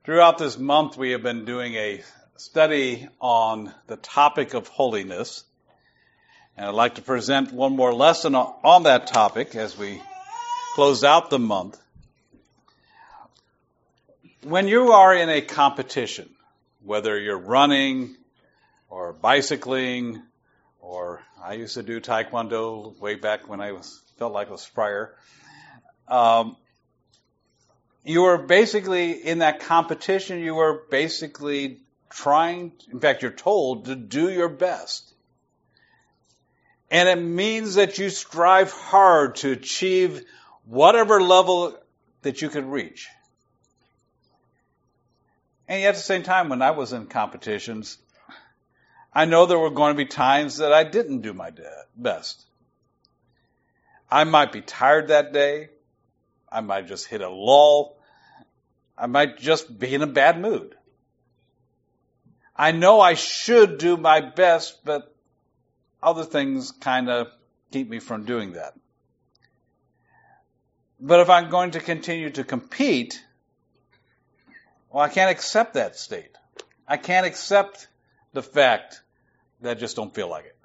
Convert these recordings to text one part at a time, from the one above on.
Throughout this month, we have been doing a study on the topic of holiness. And I'd like to present one more lesson on that topic as we close out the month. When you are in a competition, whether you're running or bicycling, or I used to do Taekwondo way back when I felt like I was Friar, you are basically in that competition, you are basically trying, in fact, you're told to do your best. And it means that you strive hard to achieve whatever level that you can reach. And yet at the same time, when I was in competitions, I know there were going to be times that I didn't do my best. I might be tired that day. I might just hit a lull. I might just be in a bad mood. I know I should do my best, but other things kind of keep me from doing that. But if I'm going to continue to compete, well, I can't accept that state. I can't accept the fact that I just don't feel like it.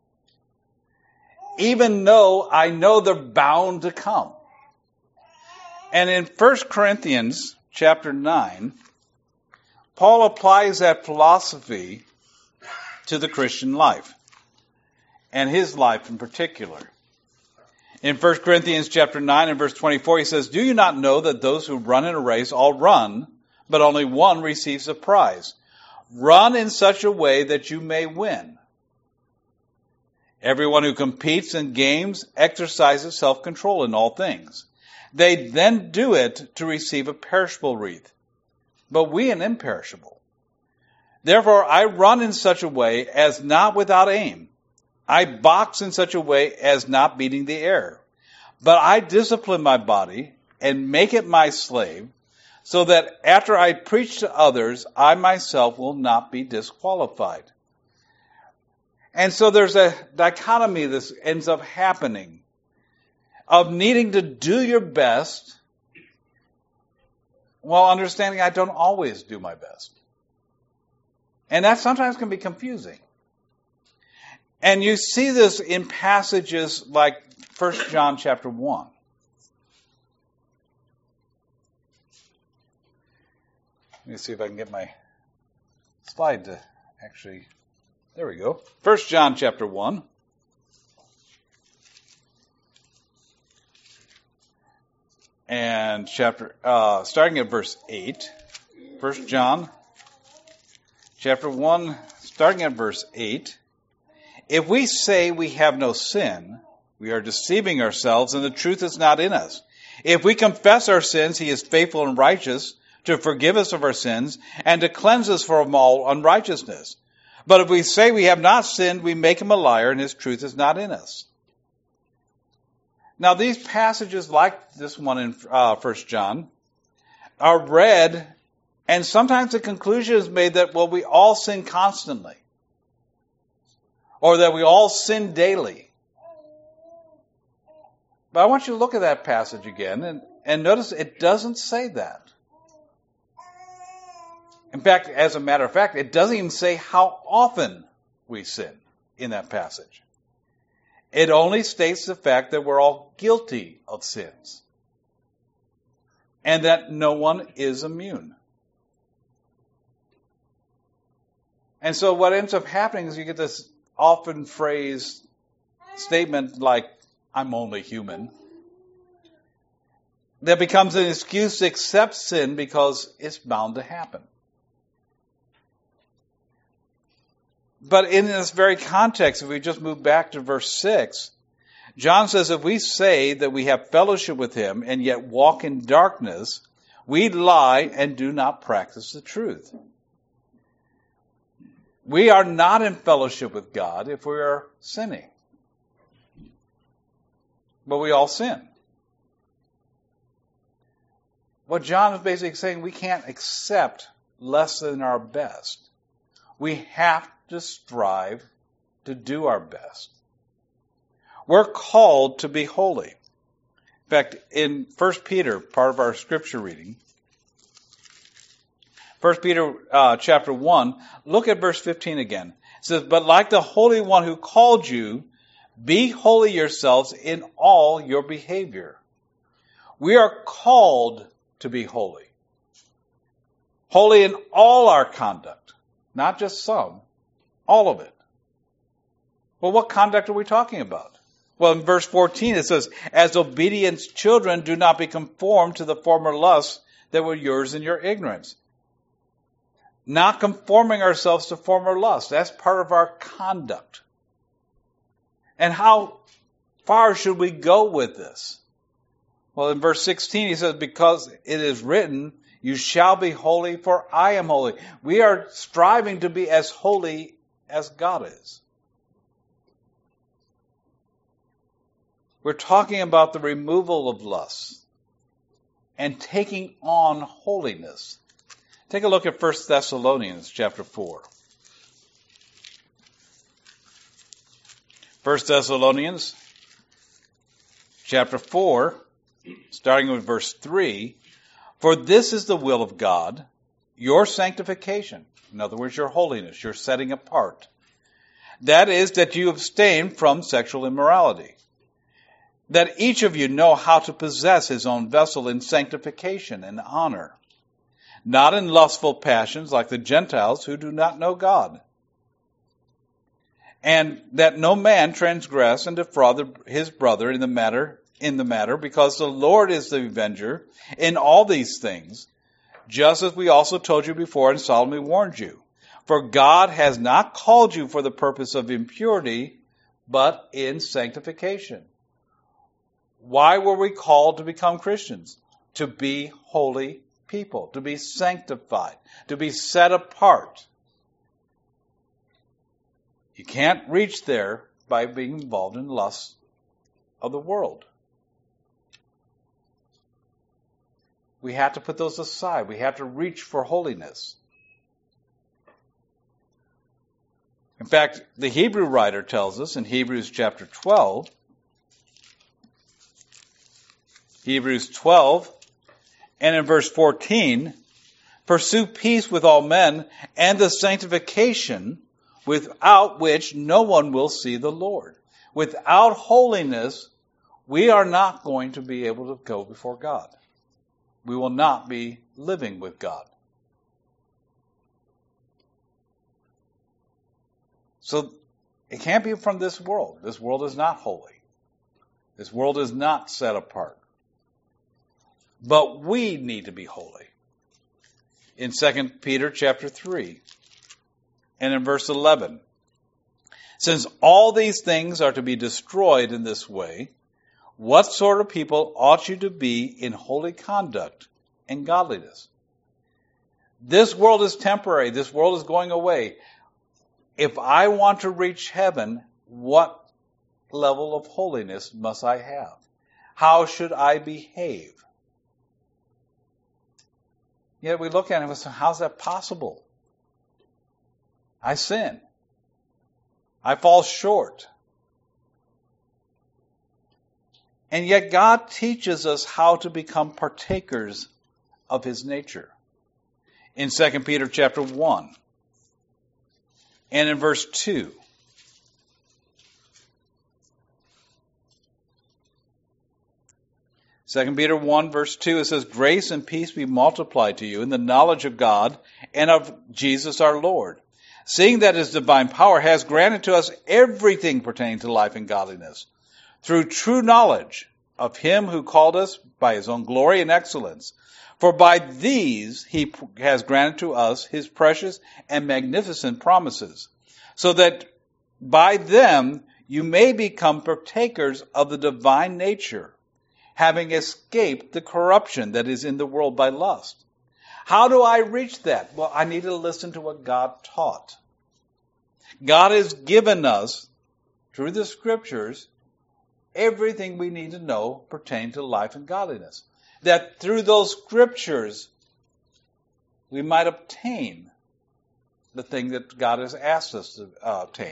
Even though I know they're bound to come. And in 1 Corinthians chapter 9, Paul applies that philosophy to the Christian life, and his life in particular. In 1 Corinthians chapter 9 and verse 24, he says, "Do you not know that those who run in a race all run, but only one receives a prize? Run in such a way that you may win. Everyone who competes in games exercises self-control in all things. They then do it to receive a perishable wreath, but we an imperishable. Therefore I run in such a way as not without aim. I box in such a way as not beating the air. But I discipline my body and make it my slave, so that after I preach to others, I myself will not be disqualified." And so there's a dichotomy that ends up happening of needing to do your best while understanding I don't always do my best. And that sometimes can be confusing. And you see this in passages like 1 John chapter 1. Let me see if I can get my slide to actually... There we go. 1 John chapter 1. And starting at verse 8. 1 John chapter 1, starting at verse 8. "If we say we have no sin, we are deceiving ourselves, and the truth is not in us. If we confess our sins, he is faithful and righteous to forgive us of our sins and to cleanse us from all unrighteousness. But if we say we have not sinned, we make him a liar, and his truth is not in us." Now, these passages, like this one in 1 John, are read, and sometimes the conclusion is made that, well, we all sin constantly, or that we all sin daily. But I want you to look at that passage again, and notice it doesn't say that. In fact, as a matter of fact, it doesn't even say how often we sin in that passage. It only states the fact that we're all guilty of sins, and that no one is immune. And so what ends up happening is you get this often phrased statement like, "I'm only human," that becomes an excuse to accept sin because it's bound to happen. But in this very context, if we just move back to verse 6, John says, "If we say that we have fellowship with him and yet walk in darkness, we lie and do not practice the truth." We are not in fellowship with God if we are sinning. But we all sin. What John is basically saying, we can't accept less than our best. We have to strive to do our best. We're called to be holy. In fact, in 1 Peter, part of our scripture reading, 1 Peter chapter 1, look at verse 15 again. It says, but like the Holy One who called you, be holy yourselves in all your behavior. We are called to be holy. Holy in all our conduct. Not just some. All of it. Well, what conduct are we talking about? Well, in verse 14 it says, as obedient children, do not be conformed to the former lusts that were yours in your ignorance. Not conforming ourselves to former lusts. That's part of our conduct. And how far should we go with this? Well, in verse 16 he says, because it is written, you shall be holy, for I am holy. We are striving to be as holy as God is. We're talking about the removal of lust and taking on holiness. Take a look at 1 Thessalonians chapter 4. 1 Thessalonians chapter 4, starting with verse 3, for this is the will of God, your sanctification. In other words, your holiness, your setting apart. That is, that you abstain from sexual immorality. That each of you know how to possess his own vessel in sanctification and honor, not in lustful passions like the Gentiles who do not know God. And that no man transgress and defraud his brother in the matter, because the Lord is the avenger in all these things, just as we also told you before and solemnly warned you. For God has not called you for the purpose of impurity, but in sanctification. Why were we called to become Christians? To be holy people, to be sanctified, to be set apart. You can't reach there by being involved in lusts of the world. We have to put those aside. We have to reach for holiness. In fact, the Hebrew writer tells us in Hebrews chapter 12, Hebrews 12, and in verse 14, pursue peace with all men and the sanctification without which no one will see the Lord. Without holiness, we are not going to be able to go before God. We will not be living with God. So it can't be from this world. This world is not holy. This world is not set apart. But we need to be holy. In 2 Peter chapter 3 and in verse 11, since all these things are to be destroyed in this way, what sort of people ought you to be in holy conduct and godliness? This world is temporary. This world is going away. If I want to reach heaven, what level of holiness must I have? How should I behave? Yet we look at it and say, how's that possible? I sin. I fall short. And yet God teaches us how to become partakers of his nature. In 2 Peter chapter 1 and in verse 2. 2 Peter 1 verse 2, it says, grace and peace be multiplied to you in the knowledge of God and of Jesus our Lord, seeing that his divine power has granted to us everything pertaining to life and godliness, through true knowledge of him who called us by his own glory and excellence. For by these he has granted to us his precious and magnificent promises, so that by them you may become partakers of the divine nature, having escaped the corruption that is in the world by lust. How do I reach that? Well, I need to listen to what God taught. God has given us, through the scriptures, everything we need to know pertaining to life and godliness. That through those scriptures, we might obtain the thing that God has asked us to obtain.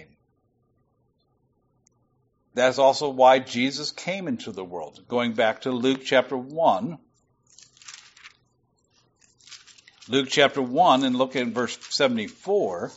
That's also why Jesus came into the world. Going back to Luke chapter 1, Luke chapter 1, and look at verse 74.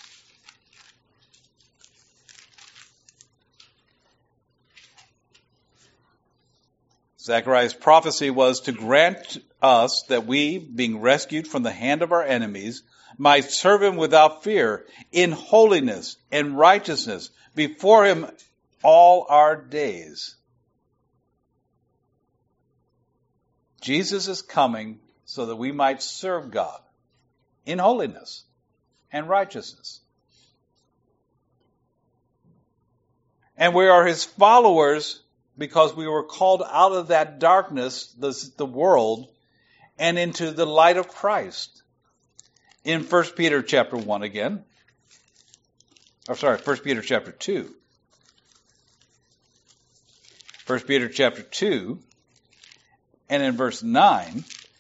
Zechariah's prophecy was to grant us that we, being rescued from the hand of our enemies, might serve him without fear, in holiness and righteousness, before him all our days. Jesus is coming so that we might serve God in holiness and righteousness. And we are his followers because we were called out of that darkness, the world, and into the light of Christ. In 1 Peter chapter 1 again. 1 Peter chapter 2. 1 Peter chapter 2, and in verse 9,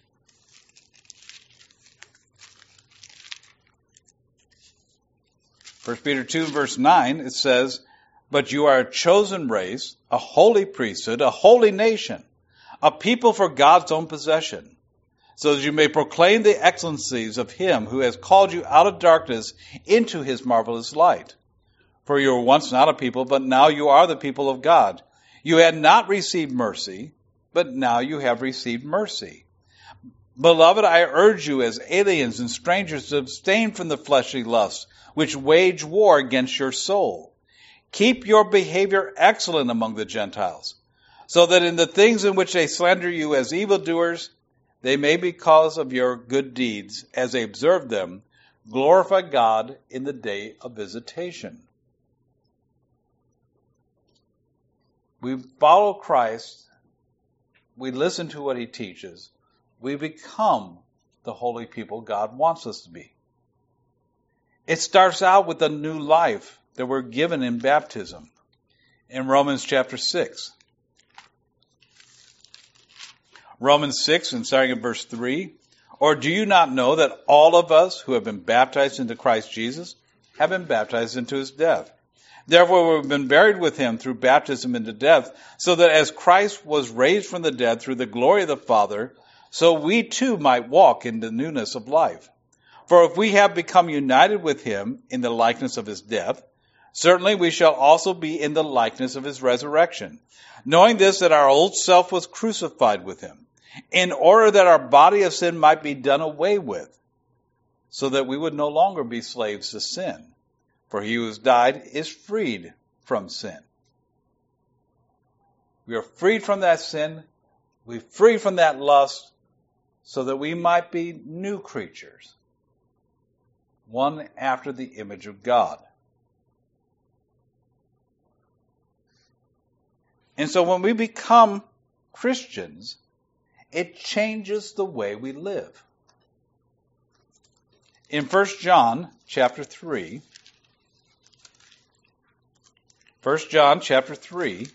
First Peter 2, verse 9, it says, "But you are a chosen race, a holy priesthood, a holy nation, a people for God's own possession, so that you may proclaim the excellencies of him who has called you out of darkness into his marvelous light. For you were once not a people, but now you are the people of God. You had not received mercy, but now you have received mercy. Beloved, I urge you as aliens and strangers to abstain from the fleshly lusts, which wage war against your soul. Keep your behavior excellent among the Gentiles, so that in the things in which they slander you as evildoers, they may, because of your good deeds, as they observe them, glorify God in the day of visitation." We follow Christ, we listen to what he teaches, we become the holy people God wants us to be. It starts out with a new life that we're given in baptism. In Romans chapter 6. Romans 6, and starting at verse 3. "Or do you not know that all of us who have been baptized into Christ Jesus have been baptized into his death? Therefore we've been buried with him through baptism into death, so that as Christ was raised from the dead through the glory of the Father, so we too might walk in the newness of life. For if we have become united with him in the likeness of his death, certainly we shall also be in the likeness of his resurrection, knowing this, that our old self was crucified with him, in order that our body of sin might be done away with, so that we would no longer be slaves to sin. For he who has died is freed from sin." We are freed from that sin, we're freed from that lust, so that we might be new creatures, one after the image of God. And so when we become Christians, it changes the way we live. In 1 John chapter 3, 1 John chapter 3,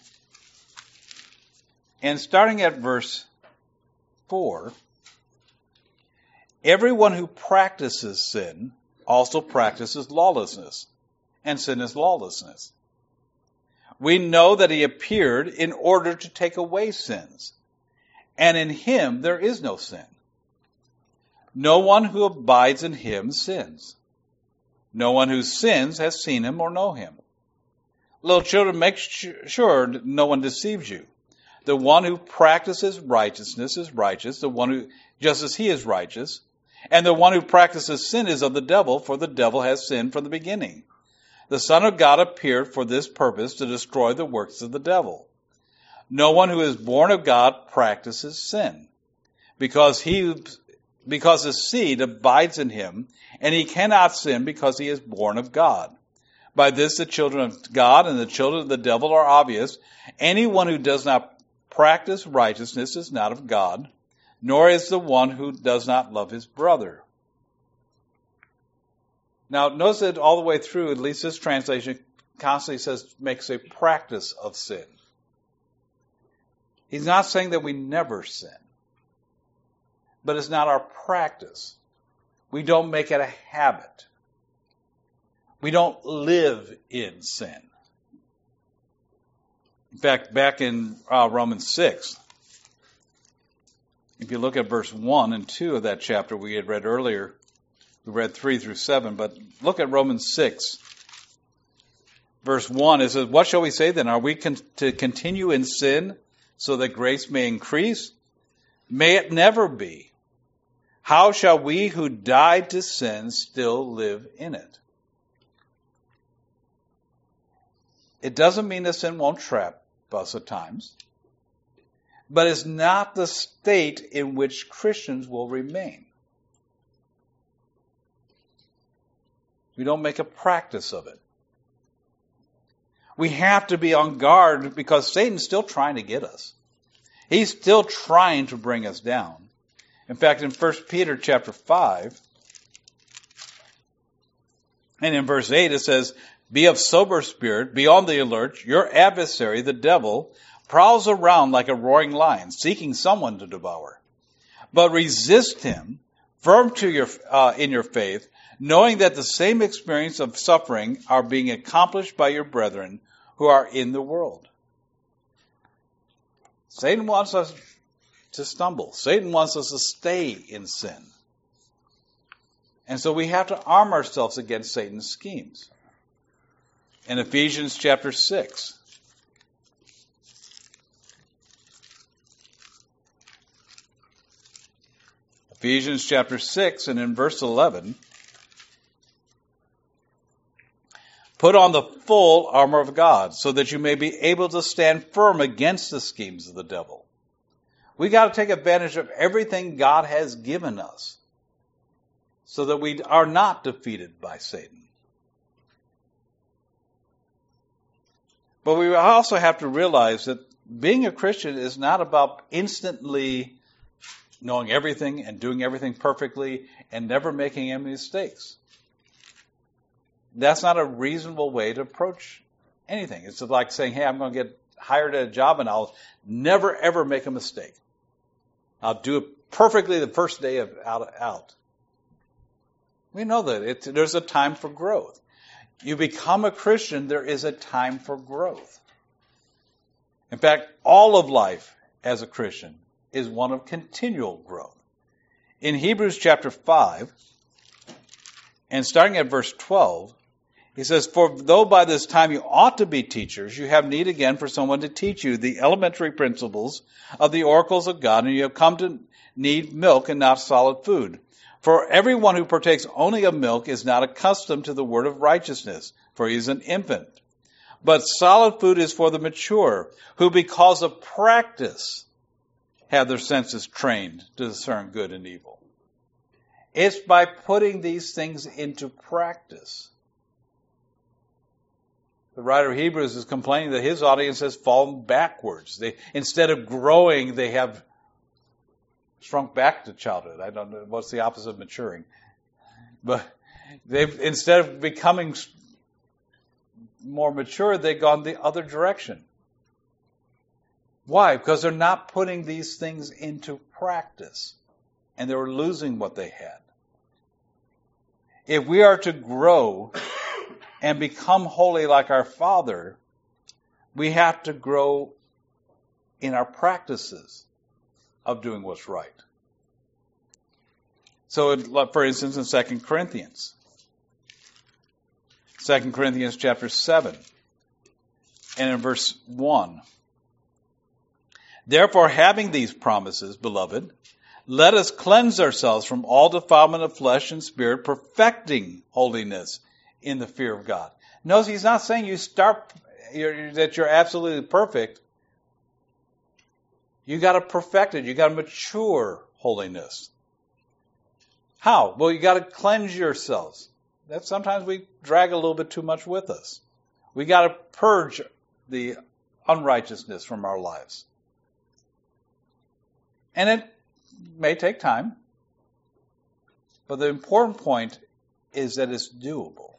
and starting at verse 4, "Everyone who practices sin also practices lawlessness, and sin is lawlessness. We know that he appeared in order to take away sins, and in him there is no sin. No one who abides in him sins. No one who sins has seen him or know him. Little children, make sure no one deceives you. The one who practices righteousness is righteous, the one who, just as he is righteous. And the one who practices sin is of the devil, for the devil has sinned from the beginning. The Son of God appeared for this purpose, to destroy the works of the devil. No one who is born of God practices sin, because his seed abides in him, and he cannot sin because he is born of God. By this the children of God and the children of the devil are obvious. Anyone who does not practice righteousness is not of God, nor is the one who does not love his brother." Now, notice that all the way through, at least this translation constantly says, makes a practice of sin. He's not saying that we never sin, but it's not our practice. We don't make it a habit. We don't live in sin. In fact, back in Romans 6, If you look at verse 1 and 2 of that chapter we had read earlier, we read 3 through 7, but look at Romans 6. Verse 1, it says, what shall we say then? Are we to continue in sin so that grace may increase? May it never be. How shall we who died to sin still live in it? It doesn't mean that sin won't trap us at times, but it's not the state in which Christians will remain. We don't make a practice of it. We have to be on guard because Satan's still trying to get us. He's still trying to bring us down. In fact, in 1 Peter chapter 5, and in verse 8 it says, be of sober spirit, be on the alert. Your adversary, the devil, prowls around like a roaring lion, seeking someone to devour. But resist him, firm in your faith, knowing that the same experience of suffering are being accomplished by your brethren who are in the world. Satan wants us to stumble. Satan wants us to stay in sin. And so we have to arm ourselves against Satan's schemes. In Ephesians chapter 6, Ephesians chapter 6 and in verse 11, put on the full armor of God so that you may be able to stand firm against the schemes of the devil. We got to take advantage of everything God has given us so that we are not defeated by Satan. But we also have to realize that being a Christian is not about instantly knowing everything and doing everything perfectly and never making any mistakes. That's not a reasonable way to approach anything. It's like saying, hey, I'm going to get hired at a job and I'll never, ever make a mistake. I'll do it perfectly the first day of out. We know that there's a time for growth. You become a Christian, there is a time for growth. In fact, all of life as a Christian is one of continual growth. In Hebrews chapter 5, and starting at verse 12, he says, for though by this time you ought to be teachers, you have need again for someone to teach you the elementary principles of the oracles of God, and you have come to need milk and not solid food. For everyone who partakes only of milk is not accustomed to the word of righteousness, for he is an infant. But solid food is for the mature, who because of practice have their senses trained to discern good and evil. It's by putting these things into practice. The writer of Hebrews is complaining that his audience has fallen backwards. Instead of growing, they have shrunk back to childhood. I don't know what's the opposite of maturing. But instead of becoming more mature, they've gone the other direction. Why? Because they're not putting these things into practice. And they were losing what they had. If we are to grow and become holy like our Father, we have to grow in our practices of doing what's right. So, for instance, in 2 Corinthians chapter 7, and in verse 1, therefore, having these promises, beloved, let us cleanse ourselves from all defilement of flesh and spirit, perfecting holiness in the fear of God. Notice he's not saying that you're absolutely perfect. You got to perfect it. You got to mature holiness. How? Well, you got to cleanse yourselves. That sometimes we drag a little bit too much with us. We got to purge the unrighteousness from our lives. And it may take time. But the important point is that it's doable.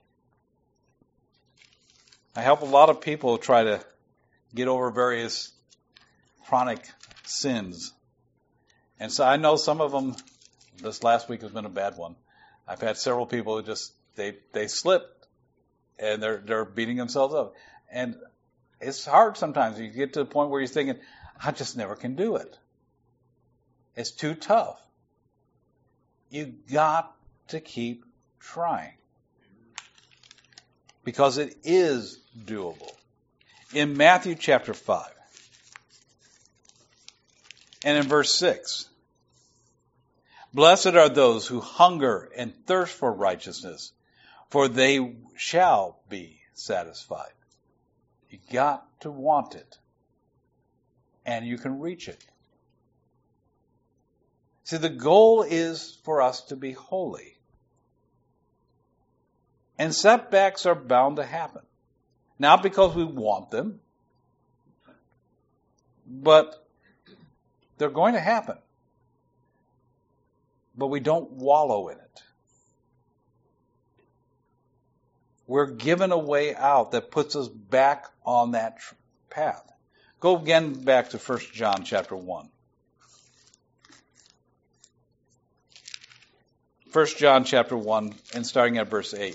I help a lot of people try to get over various chronic sins. And so I know some of them, this last week has been a bad one. I've had several people who just, they slipped and they're beating themselves up. And it's hard sometimes. You get to the point where you're thinking, I just never can do it. It's too tough. You got to keep trying. Because it is doable. In Matthew chapter 5, and in verse 6, blessed are those who hunger and thirst for righteousness, for they shall be satisfied. You got to want it, and you can reach it. See, the goal is for us to be holy. And setbacks are bound to happen. Not because we want them, but they're going to happen. But we don't wallow in it. We're given a way out that puts us back on that path. Go again back to 1 John chapter 1. 1 John chapter 1 and starting at verse 8.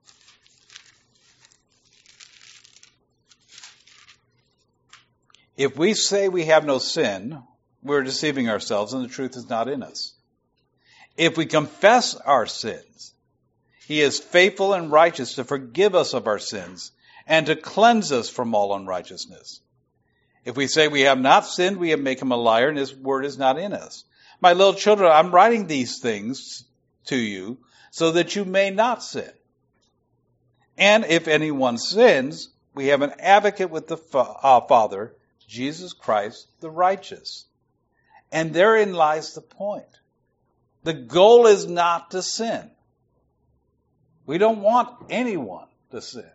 If we say we have no sin, we're deceiving ourselves and the truth is not in us. If we confess our sins, He is faithful and righteous to forgive us of our sins and to cleanse us from all unrighteousness. If we say we have not sinned, we make Him a liar and His word is not in us. My little children, I'm writing these things to you so that you may not sin. And if anyone sins, we have an advocate with the Father, Jesus Christ the righteous. And therein lies the point. The goal is not to sin. We don't want anyone to sin.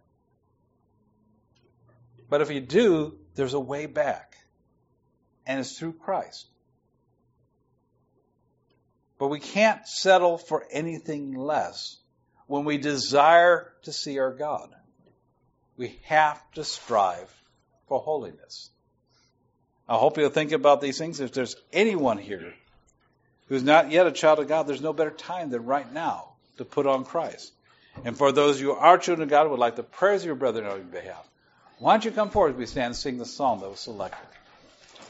But if you do, there's a way back. And it's through Christ. But we can't settle for anything less when we desire to see our God. We have to strive for holiness. I hope you'll think about these things. If there's anyone here who's not yet a child of God, there's no better time than right now to put on Christ. And for those who are children of God who would like the prayers of your brethren on your behalf, why don't you come forward as we stand and sing the psalm that was selected.